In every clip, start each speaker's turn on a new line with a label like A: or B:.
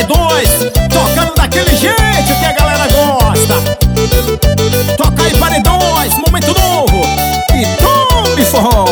A: Paredões, tocando daquele jeito que a galera gosta. Toca aí, Paredões, momento novo. E tome forró.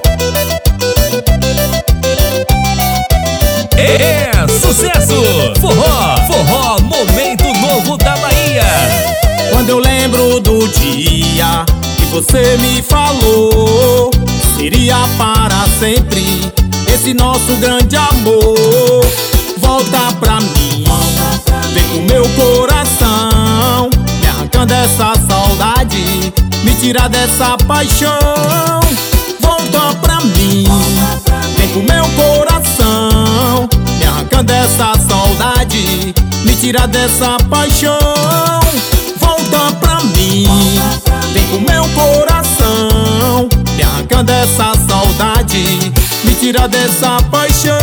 B: É sucesso! Forró, forró, momento novo da Bahia.
A: Quando eu lembro do dia que você me falou, seria para sempre esse nosso grande amor. Volta pra mim, vem com meu coração, me arrancando essa saudade, me tira dessa paixão. Volta pra mim, vem com meu coração, me arrancando essa saudade, me tira dessa paixão. Volta pra mim, vem com meu coração, me arrancando essa saudade, me tira dessa paixão.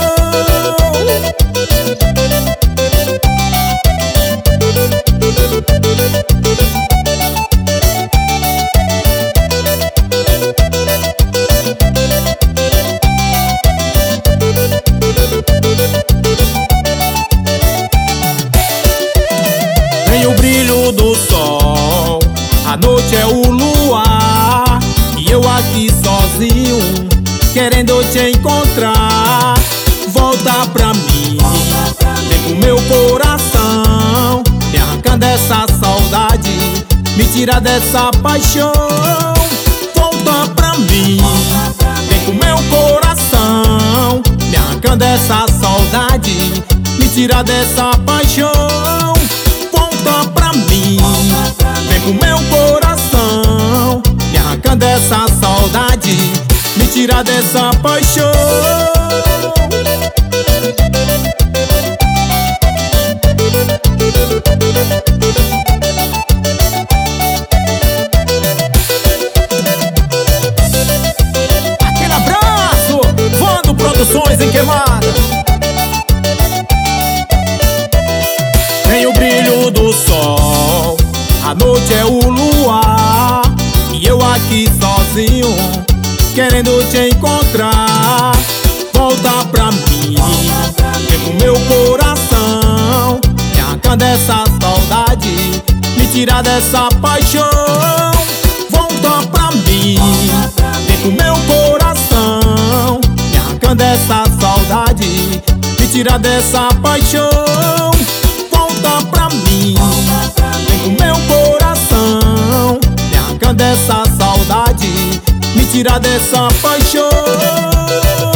A: Tem o brilho do sol, a noite é o luar, e eu aqui sozinho, querendo te encontrar. Volta pra mim, vem com meu coração, me arrancando essa saudade, me tira dessa paixão. Volta pra mim, vem com meu coração, me arrancando essa saudade, me tira dessa paixão. Volta pra mim, vem com meu coração, me arrancando essa saudade, me tira dessa paixão. Aquele abraço, Vando Produções em Queimada. Tem o brilho do sol, a noite é o luar, e eu aqui sozinho, querendo te encontrar. Volta pra mim, vem com meu coração, me arrancando essa saudade, me tira dessa paixão. Volta pra mim, vem com meu coração, me arrancando essa saudade, me tira dessa paixão. Volta pra mim, vem com meu coração, me arrancando essa saudade, me tira dessa paixão.